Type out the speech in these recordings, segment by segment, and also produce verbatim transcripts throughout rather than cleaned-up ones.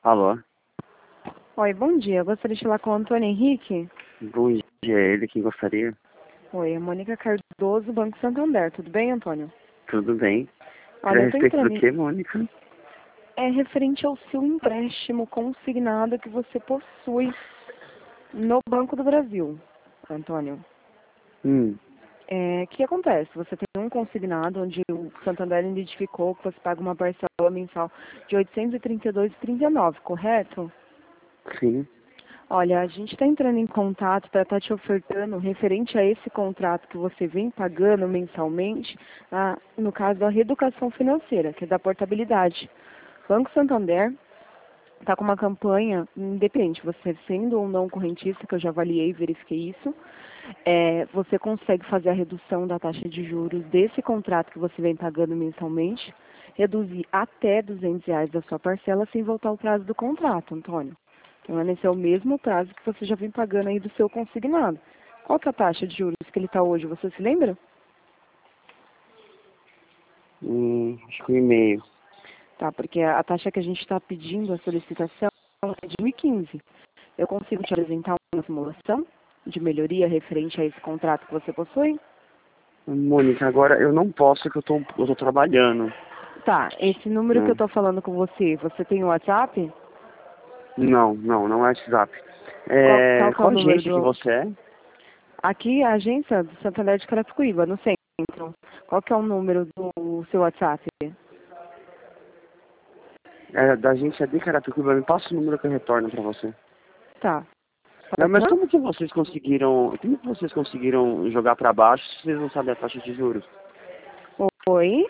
Alô? Oi, bom dia. Eu gostaria de falar com o Antônio Henrique. Bom dia, é ele quem gostaria? Oi, é Mônica Cardoso, Banco Santander. Tudo bem, Antônio? Tudo bem. Olha, A eu tô respeito do entrando. que, Mônica? É referente ao seu empréstimo consignado que você possui no Banco do Brasil, Antônio. Hum, É, o que acontece? Você tem um consignado onde o Santander identificou que você paga uma parcela mensal de oitocentos e trinta e dois reais e trinta e nove centavos, correto? sim. Olha, a gente está entrando em contato para estar te ofertando, referente a esse contrato que você vem pagando mensalmente, a, no caso da reeducação financeira, que é da portabilidade. Banco Santander está com uma campanha independente, você sendo ou não correntista, que eu já avaliei e verifiquei isso, é, você consegue fazer a redução da taxa de juros desse contrato que você vem pagando mensalmente, reduzir até duzentos reais da sua parcela sem voltar ao prazo do contrato, Antônio. Então, esse é o mesmo prazo que você já vem pagando aí do seu consignado. Qual que é a taxa de juros que ele está hoje? Você se lembra? Hum, acho que um e-mail. Tá, porque a a taxa que a gente está pedindo, a solicitação, é de mil e quinze. Eu consigo te apresentar uma simulação de melhoria referente a esse contrato que você possui? Mônica, agora eu não posso que eu tô, eu tô trabalhando. Tá, esse número que eu Né? estou falando com você, você tem o WhatsApp? Não, não, não é WhatsApp. Qual, É, qual que é o qual número agência que do... você é? Aqui, a agência do Santander de Carapicuíba, no centro. Qual que é o número do seu WhatsApp? É da agência de Carapicuíba, me passa o número que eu retorno pra você. Tá. Não, Pode mas falar? como que vocês conseguiram, como que vocês conseguiram jogar pra baixo se vocês não sabem a taxa de juros? Oi?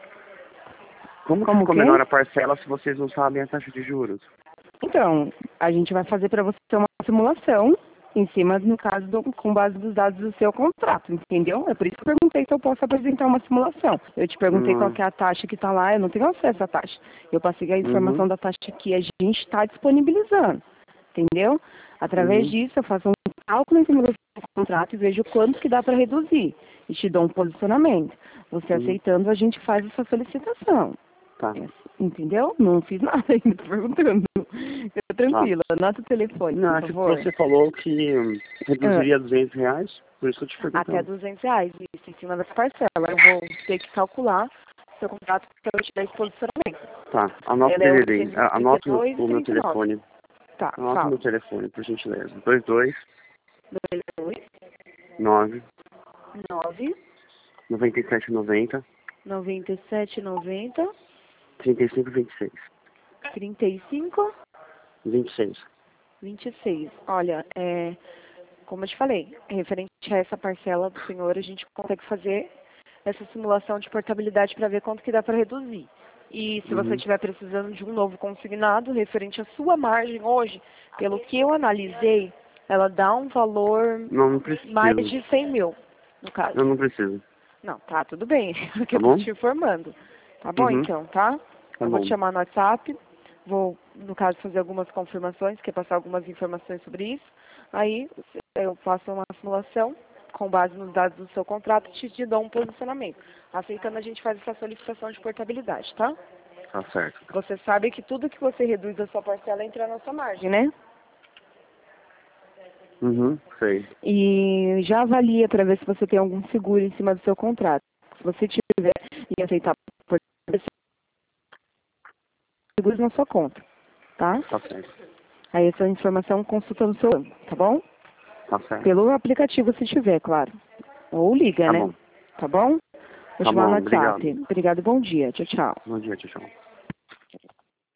Como que Como ficou que é? menor a parcela se vocês não sabem a taxa de juros? Então, a gente vai fazer para você uma simulação em cima, no caso, do, com base dos dados do seu contrato, entendeu? É por isso que eu perguntei se eu posso apresentar uma simulação. Eu te perguntei qual Hum, que é a taxa que está lá, eu não tenho acesso à taxa. Eu passei a uhum, informação da taxa que a gente está disponibilizando, entendeu? Através uhum, disso, eu faço um cálculo em cima do seu contrato e vejo quanto que dá para reduzir. E te dou um posicionamento. Você uhum, aceitando, a gente faz essa solicitação. tá, É, entendeu? Não fiz nada ainda, tô perguntando. Fica tá. tranquila, anota o telefone, Não, por é que favor. você falou que hum, Ah, reduziria duzentos reais, por isso que eu te até perguntando. duzentos reais, isso, em cima dessa parcela. Eu vou ter que calcular seu contrato para eu te dar esse posicionamento. Tá, anota o Ele é D D D, a- anota o oitocentos e trinta e dois e o meu trinta e nove. telefone, Tá, anota o fala. meu telefone, por gentileza. dois dois dois nove nove noventa e sete noventa noventa e sete noventa trinta e cinco vinte e seis trinta e cinco vinte e seis. vinte e seis. Olha, é, como eu te falei, referente a essa parcela do senhor, a gente consegue fazer essa simulação de portabilidade para ver quanto que dá para reduzir. E se você Uhum. estiver precisando de um novo consignado, referente à sua margem hoje, pelo que eu analisei, ela dá um valor Não, não mais preciso. de cem mil, no caso. Eu não preciso. Não, tá, tudo bem, porque Tá eu tô bom? te informando. Tá bom, Uhum. então, tá? Tá Eu vou te bom. chamar no WhatsApp, vou, no caso, fazer algumas confirmações, quer passar algumas informações sobre isso. Aí eu faço uma simulação com base nos dados do seu contrato e te, te dou um posicionamento. Aceitando, a gente faz essa solicitação de portabilidade, tá? Tá certo. Você sabe que tudo que você reduz da sua parcela entra na sua margem, né? Uhum, sei. E já avalia para ver se você tem algum seguro em cima do seu contrato. Se você tiver e aceitar por seguros na sua conta, tá? Tá certo. Aí essa informação consulta no seu banco, tá bom? Tá certo. Pelo aplicativo se tiver, claro. Ou liga, Tá né? bom. Tá bom? Vou Tá chamar no bom, WhatsApp. obrigado. Obrigado, bom dia. Tchau, tchau. Bom dia, tchau, tchau.